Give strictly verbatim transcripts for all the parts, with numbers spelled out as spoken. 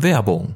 Werbung.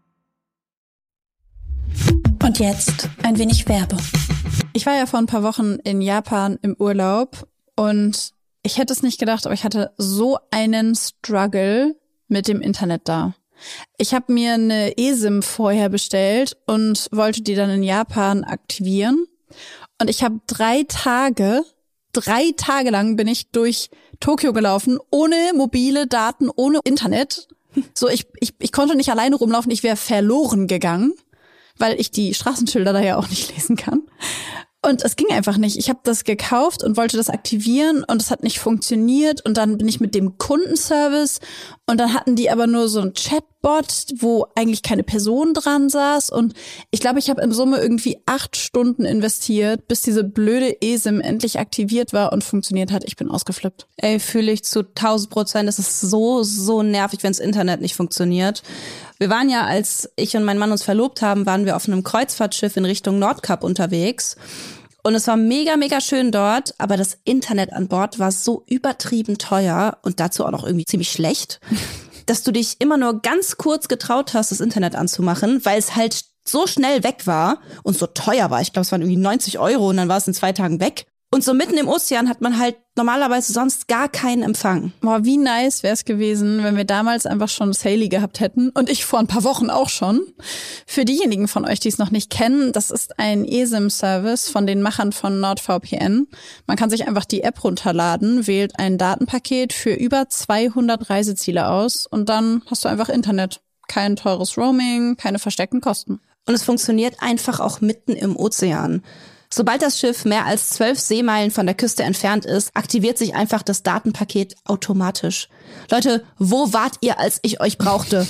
Und jetzt ein wenig Werbung. Ich war ja vor ein paar Wochen in Japan im Urlaub und ich hätte es nicht gedacht, aber ich hatte so einen Struggle mit dem Internet da. Ich habe mir eine eSIM vorher bestellt und wollte die dann in Japan aktivieren. Und ich habe drei Tage, drei Tage lang bin ich durch Tokio gelaufen, ohne mobile Daten, ohne Internet. So, ich, ich, ich konnte nicht alleine rumlaufen, ich wäre verloren gegangen, weil ich die Straßenschilder da ja auch nicht lesen kann. Und es ging einfach nicht. Ich habe das gekauft und wollte das aktivieren und es hat nicht funktioniert. Und dann bin ich mit dem Kundenservice und dann hatten die aber nur so ein Chatbot, wo eigentlich keine Person dran saß. Und ich glaube, ich habe in Summe irgendwie acht Stunden investiert, bis diese blöde eSIM endlich aktiviert war und funktioniert hat. Ich bin ausgeflippt. Ey, fühle ich zu tausend Prozent. Es ist so, so nervig, wenn das Internet nicht funktioniert. Wir waren ja, als ich und mein Mann uns verlobt haben, waren wir auf einem Kreuzfahrtschiff in Richtung Nordkap unterwegs. Und es war mega, mega schön dort, aber das Internet an Bord war so übertrieben teuer und dazu auch noch irgendwie ziemlich schlecht, dass du dich immer nur ganz kurz getraut hast, das Internet anzumachen, weil es halt so schnell weg war und so teuer war. Ich glaube, es waren irgendwie neunzig Euro und dann war es in zwei Tagen weg. Und so mitten im Ozean hat man halt normalerweise sonst gar keinen Empfang. Boah, wie nice wäre es gewesen, wenn wir damals einfach schon Saily gehabt hätten. Und ich vor ein paar Wochen auch schon. Für diejenigen von euch, die es noch nicht kennen, das ist ein eSIM-Service von den Machern von NordVPN. Man kann sich einfach die App runterladen, wählt ein Datenpaket für über zweihundert Reiseziele aus und dann hast du einfach Internet. Kein teures Roaming, keine versteckten Kosten. Und es funktioniert einfach auch mitten im Ozean. Sobald das Schiff mehr als zwölf Seemeilen von der Küste entfernt ist, aktiviert sich einfach das Datenpaket automatisch. Leute, wo wart ihr, als ich euch brauchte?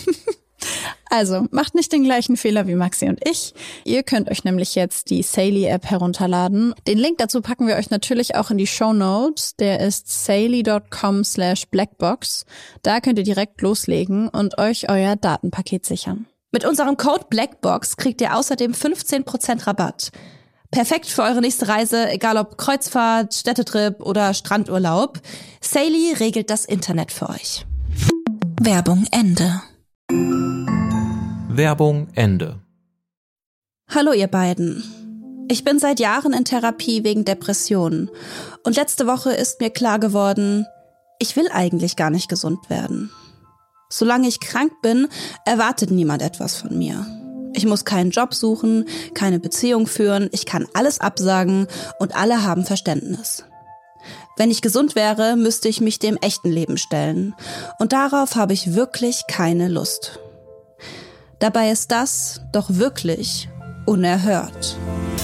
Also, macht nicht den gleichen Fehler wie Maxi und ich. Ihr könnt euch nämlich jetzt die Saily-App herunterladen. Den Link dazu packen wir euch natürlich auch in die Shownotes. Der ist saily.com slash blackbox. Da könnt ihr direkt loslegen und euch euer Datenpaket sichern. Mit unserem Code BLACKBOX kriegt ihr außerdem fünfzehn Prozent Rabatt. Perfekt für eure nächste Reise, egal ob Kreuzfahrt, Städtetrip oder Strandurlaub. Saily regelt das Internet für euch. Werbung Ende. Werbung Ende. Hallo ihr beiden. Ich bin seit Jahren in Therapie wegen Depressionen. Und letzte Woche ist mir klar geworden, ich will eigentlich gar nicht gesund werden. Solange ich krank bin, erwartet niemand etwas von mir. Ich muss keinen Job suchen, keine Beziehung führen, ich kann alles absagen und alle haben Verständnis. Wenn ich gesund wäre, müsste ich mich dem echten Leben stellen. Und darauf habe ich wirklich keine Lust. Dabei ist das doch wirklich unerhört.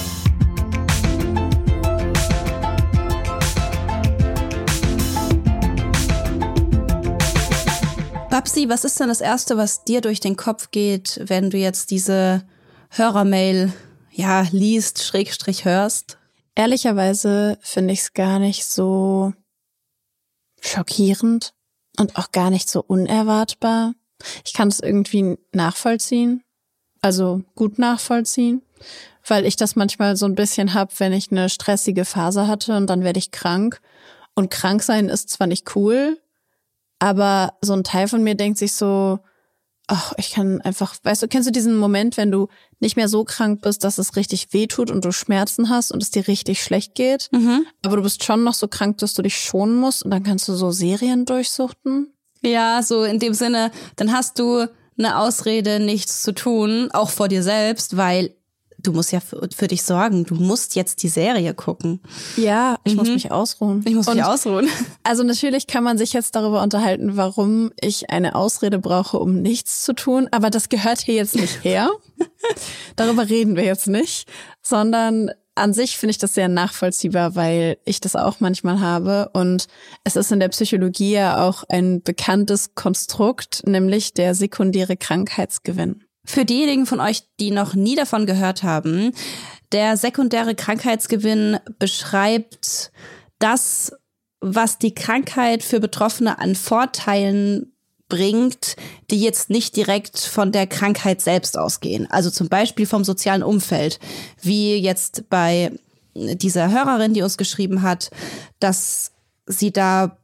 Babsi, was ist denn das Erste, was dir durch den Kopf geht, wenn du jetzt diese Hörermail ja liest, Schrägstrich hörst? Ehrlicherweise finde ich es gar nicht so schockierend und auch gar nicht so unerwartbar. Ich kann es irgendwie nachvollziehen, also gut nachvollziehen, weil ich das manchmal so ein bisschen habe, wenn ich eine stressige Phase hatte und dann werde ich krank. Und krank sein ist zwar nicht cool, aber so ein Teil von mir denkt sich so, ach, ich kann einfach, weißt du, kennst du diesen Moment, wenn du nicht mehr so krank bist, dass es richtig wehtut und du Schmerzen hast und es dir richtig schlecht geht, mhm. aber du bist schon noch so krank, dass du dich schonen musst und dann kannst du so Serien durchsuchten? Ja, so in dem Sinne, dann hast du eine Ausrede, nichts zu tun, auch vor dir selbst, weil du musst ja für, für dich sorgen. Du musst jetzt die Serie gucken. Ja, ich mhm. muss mich ausruhen. Ich muss und mich ausruhen. Also natürlich kann man sich jetzt darüber unterhalten, warum ich eine Ausrede brauche, um nichts zu tun. Aber das gehört hier jetzt nicht her. Darüber reden wir jetzt nicht. Sondern an sich finde ich das sehr nachvollziehbar, weil ich das auch manchmal habe. Und es ist in der Psychologie ja auch ein bekanntes Konstrukt, nämlich der sekundäre Krankheitsgewinn. Für diejenigen von euch, die noch nie davon gehört haben, der sekundäre Krankheitsgewinn beschreibt das, was die Krankheit für Betroffene an Vorteilen bringt, die jetzt nicht direkt von der Krankheit selbst ausgehen. Also zum Beispiel vom sozialen Umfeld, wie jetzt bei dieser Hörerin, die uns geschrieben hat, dass sie da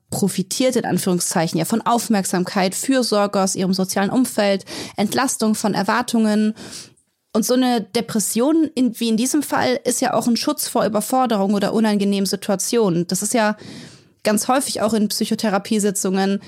profitiert in Anführungszeichen ja von Aufmerksamkeit, Fürsorge aus ihrem sozialen Umfeld, Entlastung von Erwartungen. Und so eine Depression, in, wie in diesem Fall, ist ja auch ein Schutz vor Überforderung oder unangenehmen Situationen. Das ist ja ganz häufig auch in Psychotherapiesitzungen,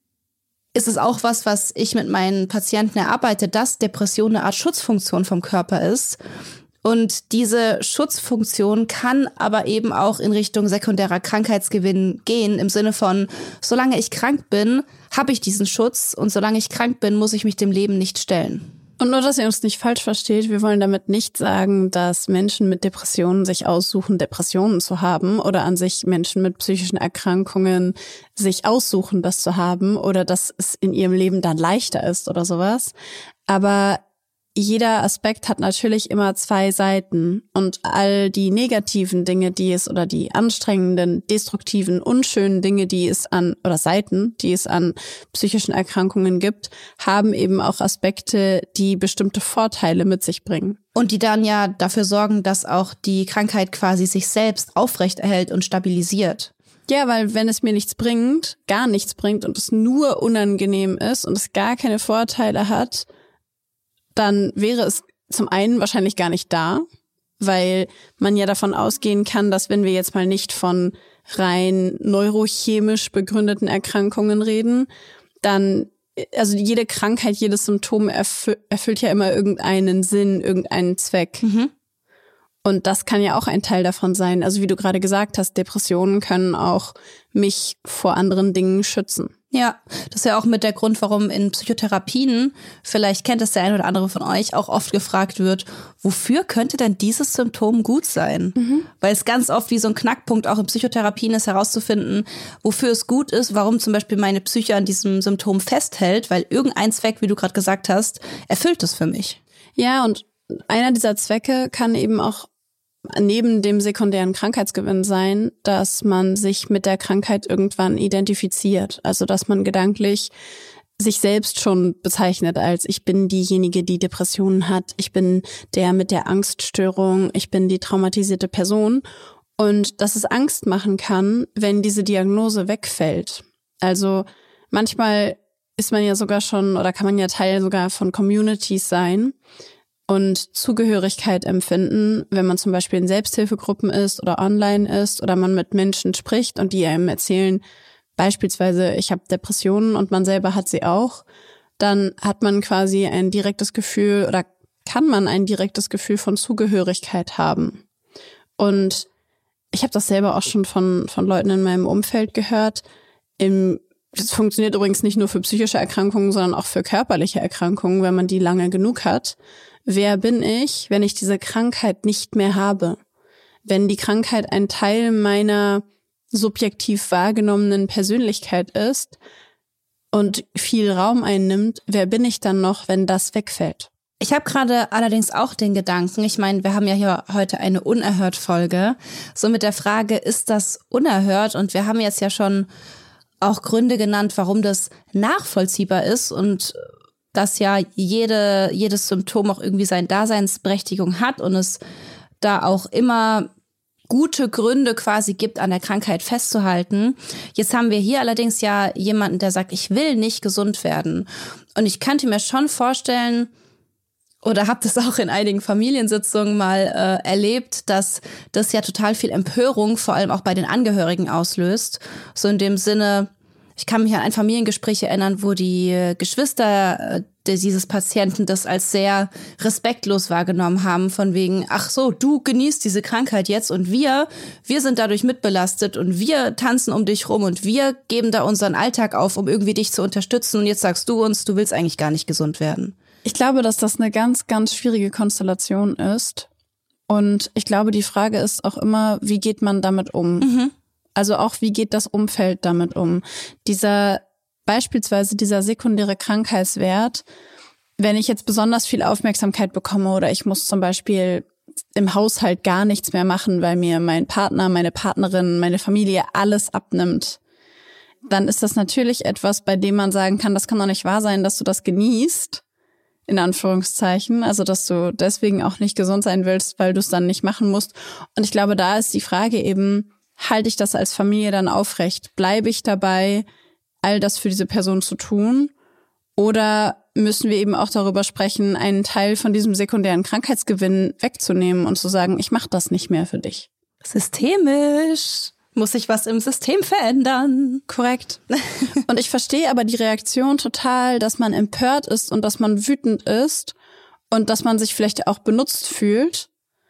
ist es auch was, was ich mit meinen Patienten erarbeite, dass Depression eine Art Schutzfunktion vom Körper ist. Und diese Schutzfunktion kann aber eben auch in Richtung sekundärer Krankheitsgewinn gehen, im Sinne von, solange ich krank bin, habe ich diesen Schutz und solange ich krank bin, muss ich mich dem Leben nicht stellen. Und nur, dass ihr uns nicht falsch versteht, wir wollen damit nicht sagen, dass Menschen mit Depressionen sich aussuchen, Depressionen zu haben oder an sich Menschen mit psychischen Erkrankungen sich aussuchen, das zu haben oder dass es in ihrem Leben dann leichter ist oder sowas. Aber jeder Aspekt hat natürlich immer zwei Seiten und all die negativen Dinge, die es oder die anstrengenden, destruktiven, unschönen Dinge, die es an oder Seiten, die es an psychischen Erkrankungen gibt, haben eben auch Aspekte, die bestimmte Vorteile mit sich bringen. Und die dann ja dafür sorgen, dass auch die Krankheit quasi sich selbst aufrechterhält und stabilisiert. Ja, weil wenn es mir nichts bringt, gar nichts bringt und es nur unangenehm ist und es gar keine Vorteile hat, dann wäre es zum einen wahrscheinlich gar nicht da, weil man ja davon ausgehen kann, dass wenn wir jetzt mal nicht von rein neurochemisch begründeten Erkrankungen reden, dann, also jede Krankheit, jedes Symptom erfü- erfüllt ja immer irgendeinen Sinn, irgendeinen Zweck. Mhm. Und das kann ja auch ein Teil davon sein. Also wie du gerade gesagt hast, Depressionen können auch mich vor anderen Dingen schützen. Ja, das ist ja auch mit der Grund, warum in Psychotherapien, vielleicht kennt es der ein oder andere von euch, auch oft gefragt wird, wofür könnte denn dieses Symptom gut sein? Mhm. Weil es ganz oft wie so ein Knackpunkt auch in Psychotherapien ist, herauszufinden, wofür es gut ist, warum zum Beispiel meine Psyche an diesem Symptom festhält, weil irgendein Zweck, wie du gerade gesagt hast, erfüllt es für mich. Ja, und einer dieser Zwecke kann eben auch neben dem sekundären Krankheitsgewinn sein, dass man sich mit der Krankheit irgendwann identifiziert. Also dass man gedanklich sich selbst schon bezeichnet als ich bin diejenige, die Depressionen hat, ich bin der mit der Angststörung, ich bin die traumatisierte Person. Und dass es Angst machen kann, wenn diese Diagnose wegfällt. Also manchmal ist man ja sogar schon oder kann man ja Teil sogar von Communities sein und Zugehörigkeit empfinden, wenn man zum Beispiel in Selbsthilfegruppen ist oder online ist oder man mit Menschen spricht und die einem erzählen, beispielsweise ich habe Depressionen und man selber hat sie auch, dann hat man quasi ein direktes Gefühl oder kann man ein direktes Gefühl von Zugehörigkeit haben. Und ich habe das selber auch schon von von Leuten in meinem Umfeld gehört. Im Das funktioniert übrigens nicht nur für psychische Erkrankungen, sondern auch für körperliche Erkrankungen, wenn man die lange genug hat. Wer bin ich, wenn ich diese Krankheit nicht mehr habe? Wenn die Krankheit ein Teil meiner subjektiv wahrgenommenen Persönlichkeit ist und viel Raum einnimmt, wer bin ich dann noch, wenn das wegfällt? Ich habe gerade allerdings auch den Gedanken, ich meine, wir haben ja hier heute eine Unerhört-Folge, so mit der Frage, ist das unerhört? Und wir haben jetzt ja schon auch Gründe genannt, warum das nachvollziehbar ist und dass ja jede jedes Symptom auch irgendwie seine Daseinsberechtigung hat und es da auch immer gute Gründe quasi gibt, an der Krankheit festzuhalten. Jetzt haben wir hier allerdings ja jemanden, der sagt, ich will nicht gesund werden. Und ich könnte mir schon vorstellen, oder habe das auch in einigen Familiensitzungen mal äh, erlebt, dass das ja total viel Empörung, vor allem auch bei den Angehörigen auslöst. So in dem Sinne, ich kann mich an ein Familiengespräch erinnern, wo die Geschwister äh, dieses Patienten das als sehr respektlos wahrgenommen haben, von wegen, ach so, du genießt diese Krankheit jetzt und wir, wir sind dadurch mitbelastet und wir tanzen um dich rum und wir geben da unseren Alltag auf, um irgendwie dich zu unterstützen und jetzt sagst du uns, du willst eigentlich gar nicht gesund werden. Ich glaube, dass das eine ganz, ganz schwierige Konstellation ist. Und ich glaube, die Frage ist auch immer, wie geht man damit um? Mhm. Also auch, wie geht das Umfeld damit um? Dieser, beispielsweise dieser sekundäre Krankheitswert, wenn ich jetzt besonders viel Aufmerksamkeit bekomme oder ich muss zum Beispiel im Haushalt gar nichts mehr machen, weil mir mein Partner, meine Partnerin, meine Familie alles abnimmt, dann ist das natürlich etwas, bei dem man sagen kann, das kann doch nicht wahr sein, dass du das genießt, in Anführungszeichen, also dass du deswegen auch nicht gesund sein willst, weil du es dann nicht machen musst. Und ich glaube, da ist die Frage eben, halte ich das als Familie dann aufrecht? Bleibe ich dabei, all das für diese Person zu tun? Oder müssen wir eben auch darüber sprechen, einen Teil von diesem sekundären Krankheitsgewinn wegzunehmen und zu sagen, ich mache das nicht mehr für dich? Systemisch. Muss sich was im System verändern. Korrekt. Und ich verstehe aber die Reaktion total, dass man empört ist und dass man wütend ist und dass man sich vielleicht auch benutzt fühlt,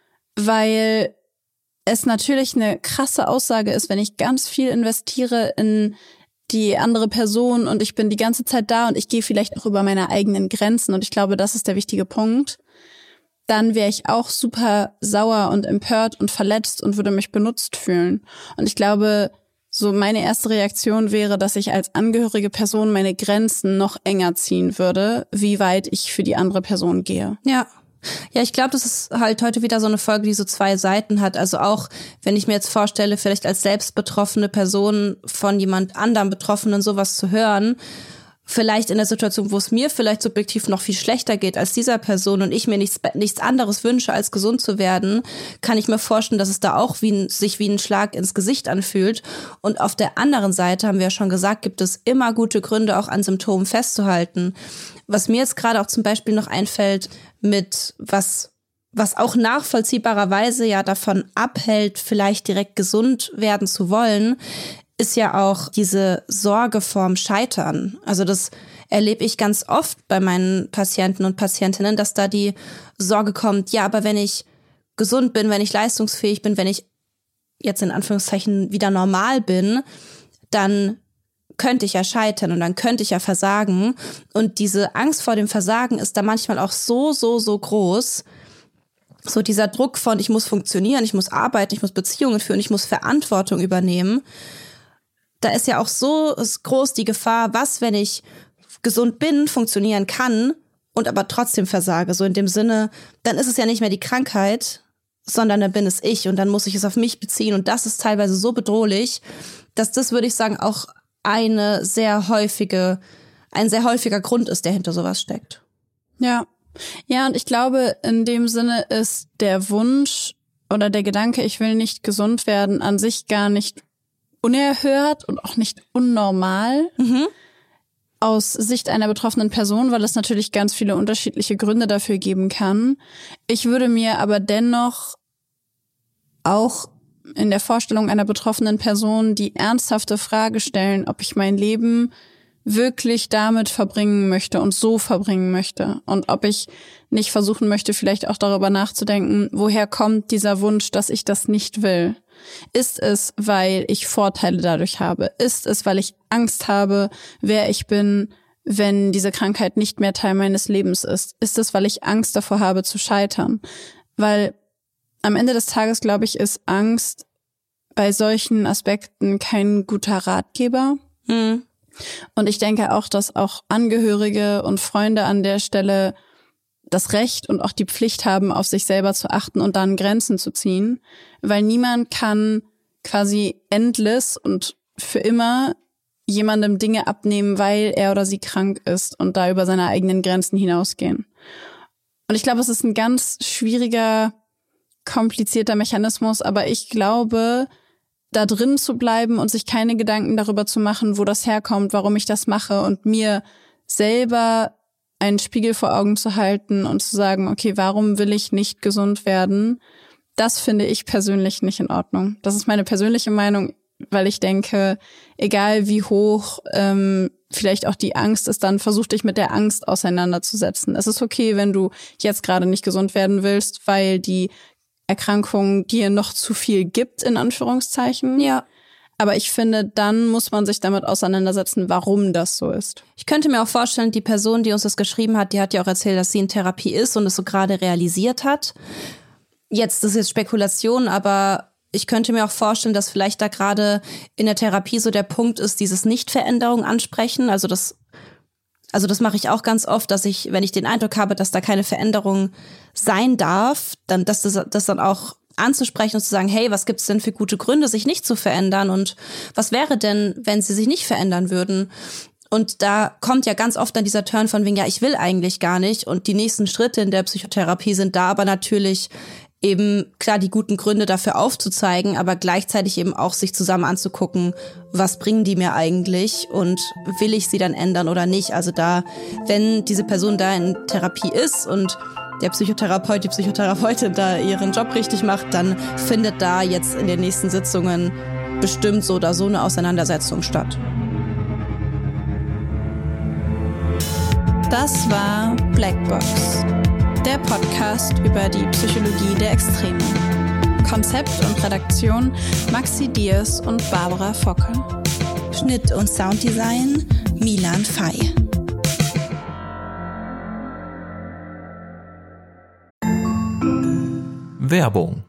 weil es natürlich eine krasse Aussage ist, wenn ich ganz viel investiere in die andere Person und ich bin die ganze Zeit da und ich gehe vielleicht auch über meine eigenen Grenzen und ich glaube, das ist der wichtige Punkt. Dann wäre ich auch super sauer und empört und verletzt und würde mich benutzt fühlen. Und ich glaube, so meine erste Reaktion wäre, dass ich als angehörige Person meine Grenzen noch enger ziehen würde, wie weit ich für die andere Person gehe. Ja. Ja, ich glaube, das ist halt heute wieder so eine Folge, die so zwei Seiten hat. Also auch, wenn ich mir jetzt vorstelle, vielleicht als selbst betroffene Person von jemand anderem Betroffenen sowas zu hören, vielleicht in der Situation, wo es mir vielleicht subjektiv noch viel schlechter geht als dieser Person und ich mir nichts, nichts anderes wünsche, als gesund zu werden, kann ich mir vorstellen, dass es da auch wie ein, sich wie ein Schlag ins Gesicht anfühlt. Und auf der anderen Seite, haben wir ja schon gesagt, gibt es immer gute Gründe, auch an Symptomen festzuhalten. Was mir jetzt gerade auch zum Beispiel noch einfällt, mit was, was auch nachvollziehbarerweise ja davon abhält, vielleicht direkt gesund werden zu wollen, ist ja auch diese Sorge vorm Scheitern. Also das erlebe ich ganz oft bei meinen Patienten und Patientinnen, dass da die Sorge kommt, ja, aber wenn ich gesund bin, wenn ich leistungsfähig bin, wenn ich jetzt in Anführungszeichen wieder normal bin, dann könnte ich ja scheitern und dann könnte ich ja versagen. Und diese Angst vor dem Versagen ist da manchmal auch so, so, so groß. So dieser Druck von, ich muss funktionieren, ich muss arbeiten, ich muss Beziehungen führen, ich muss Verantwortung übernehmen. Da ist ja auch so groß die Gefahr, was, wenn ich gesund bin, funktionieren kann und aber trotzdem versage. So in dem Sinne, dann ist es ja nicht mehr die Krankheit, sondern dann bin es ich und dann muss ich es auf mich beziehen. Und das ist teilweise so bedrohlich, dass das, würde ich sagen, auch eine sehr häufige, ein sehr häufiger Grund ist, der hinter sowas steckt. Ja. Ja, und ich glaube, in dem Sinne ist der Wunsch oder der Gedanke, ich will nicht gesund werden, an sich gar nicht unerhört und auch nicht unnormal mhm. aus Sicht einer betroffenen Person, weil es natürlich ganz viele unterschiedliche Gründe dafür geben kann. Ich würde mir aber dennoch auch in der Vorstellung einer betroffenen Person die ernsthafte Frage stellen, ob ich mein Leben wirklich damit verbringen möchte und so verbringen möchte und ob ich nicht versuchen möchte, vielleicht auch darüber nachzudenken, woher kommt dieser Wunsch, dass ich das nicht will. Ist es, weil ich Vorteile dadurch habe? Ist es, weil ich Angst habe, wer ich bin, wenn diese Krankheit nicht mehr Teil meines Lebens ist? Ist es, weil ich Angst davor habe, zu scheitern? Weil am Ende des Tages, glaube ich, ist Angst bei solchen Aspekten kein guter Ratgeber. Mhm. Und ich denke auch, dass auch Angehörige und Freunde an der Stelle das Recht und auch die Pflicht haben, auf sich selber zu achten und dann Grenzen zu ziehen, weil niemand kann quasi endless und für immer jemandem Dinge abnehmen, weil er oder sie krank ist und da über seine eigenen Grenzen hinausgehen. Und ich glaube, es ist ein ganz schwieriger, komplizierter Mechanismus, aber ich glaube, da drin zu bleiben und sich keine Gedanken darüber zu machen, wo das herkommt, warum ich das mache und mir selber einen Spiegel vor Augen zu halten und zu sagen, okay, warum will ich nicht gesund werden? Das finde ich persönlich nicht in Ordnung. Das ist meine persönliche Meinung, weil ich denke, egal wie hoch ähm, vielleicht auch die Angst ist, dann versuch dich mit der Angst auseinanderzusetzen. Es ist okay, wenn du jetzt gerade nicht gesund werden willst, weil die Erkrankung dir noch zu viel gibt, in Anführungszeichen. Ja. Aber ich finde, dann muss man sich damit auseinandersetzen, warum das so ist. Ich könnte mir auch vorstellen, die Person, die uns das geschrieben hat, die hat ja auch erzählt, dass sie in Therapie ist und es so gerade realisiert hat. Jetzt, das ist jetzt Spekulation, aber ich könnte mir auch vorstellen, dass vielleicht da gerade in der Therapie so der Punkt ist, dieses Nicht-Veränderung ansprechen. Also das, also das mache ich auch ganz oft, dass ich, wenn ich den Eindruck habe, dass da keine Veränderung sein darf, dann, dass das, das dann auch anzusprechen und zu sagen, hey, was gibt's denn für gute Gründe, sich nicht zu verändern und was wäre denn, wenn sie sich nicht verändern würden? Und da kommt ja ganz oft dann dieser Turn von wegen, ja, ich will eigentlich gar nicht und die nächsten Schritte in der Psychotherapie sind da aber natürlich eben klar die guten Gründe dafür aufzuzeigen, aber gleichzeitig eben auch sich zusammen anzugucken, was bringen die mir eigentlich und will ich sie dann ändern oder nicht. Also da, wenn diese Person da in Therapie ist und der Psychotherapeut, die Psychotherapeutin da ihren Job richtig macht, dann findet da jetzt in den nächsten Sitzungen bestimmt so oder so eine Auseinandersetzung statt. Das war Blackbox, der Podcast über die Psychologie der Extremen. Konzept und Redaktion Maxi Diers und Barbara Focke. Schnitt und Sounddesign Milan Fey. Werbung.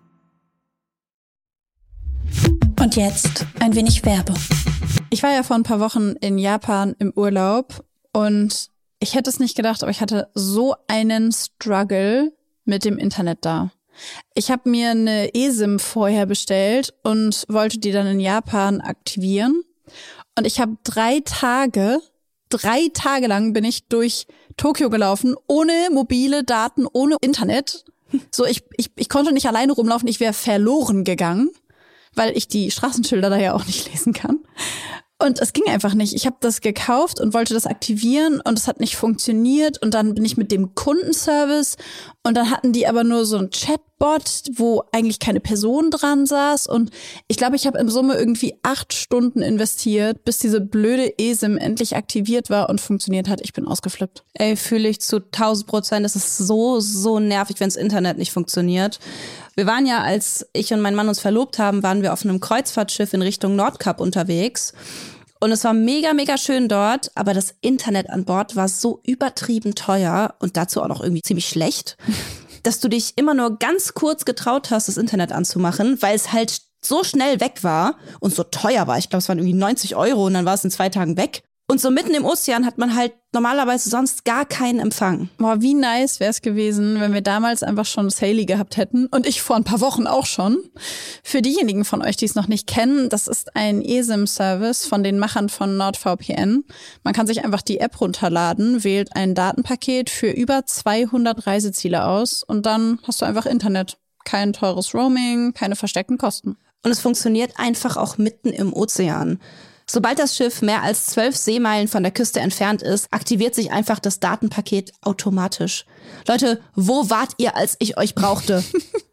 Und jetzt ein wenig Werbung. Ich war ja vor ein paar Wochen in Japan im Urlaub und ich hätte es nicht gedacht, aber ich hatte so einen Struggle mit dem Internet da. Ich habe mir eine eSIM vorher bestellt und wollte die dann in Japan aktivieren. Und ich habe drei Tage, drei Tage lang bin ich durch Tokio gelaufen, ohne mobile Daten, ohne Internet. So, ich, ich, ich konnte nicht alleine rumlaufen, ich wäre verloren gegangen, weil ich die Straßenschilder da ja auch nicht lesen kann. Und es ging einfach nicht. Ich habe das gekauft und wollte das aktivieren und es hat nicht funktioniert. Und dann bin ich mit dem Kundenservice und dann hatten die aber nur so ein Chatbot, wo eigentlich keine Person dran saß. Und ich glaube, ich habe in Summe irgendwie acht Stunden investiert, bis diese blöde eSIM endlich aktiviert war und funktioniert hat. Ich bin ausgeflippt. Ey, fühle ich zu tausend Prozent. Es ist so, so nervig, wenn das Internet nicht funktioniert. Wir waren ja, als ich und mein Mann uns verlobt haben, waren wir auf einem Kreuzfahrtschiff in Richtung Nordkap unterwegs. Und es war mega, mega schön dort, aber das Internet an Bord war so übertrieben teuer und dazu auch noch irgendwie ziemlich schlecht, dass du dich immer nur ganz kurz getraut hast, das Internet anzumachen, weil es halt so schnell weg war und so teuer war. Ich glaube, es waren irgendwie neunzig Euro und dann war es in zwei Tagen weg. Und so mitten im Ozean hat man halt normalerweise sonst gar keinen Empfang. Boah, wie nice wäre es gewesen, wenn wir damals einfach schon Saily gehabt hätten. Und ich vor ein paar Wochen auch schon. Für diejenigen von euch, die es noch nicht kennen, das ist ein eSIM-Service von den Machern von NordVPN. Man kann sich einfach die App runterladen, wählt ein Datenpaket für über zweihundert Reiseziele aus und dann hast du einfach Internet. Kein teures Roaming, keine versteckten Kosten. Und es funktioniert einfach auch mitten im Ozean. Sobald das Schiff mehr als zwölf Seemeilen von der Küste entfernt ist, aktiviert sich einfach das Datenpaket automatisch. Leute, wo wart ihr, als ich euch brauchte?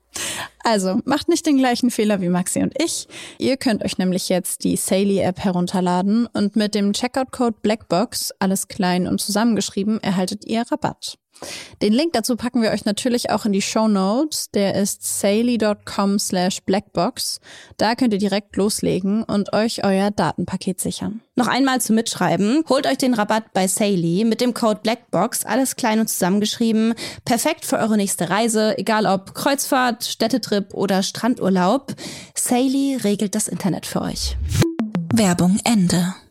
Also, macht nicht den gleichen Fehler wie Maxi und ich. Ihr könnt euch nämlich jetzt die Saily-App herunterladen und mit dem Checkout-Code Blackbox, alles klein und zusammengeschrieben, erhaltet ihr Rabatt. Den Link dazu packen wir euch natürlich auch in die Shownotes. Der ist saily.com slash blackbox. Da könnt ihr direkt loslegen und euch euer Datenpaket sichern. Noch einmal zum Mitschreiben. Holt euch den Rabatt bei Saily mit dem Code Blackbox, alles klein und zusammengeschrieben. Perfekt für eure nächste Reise, egal ob Kreuzfahrt, Städtetrip oder Strandurlaub. Saily regelt das Internet für euch. Werbung Ende.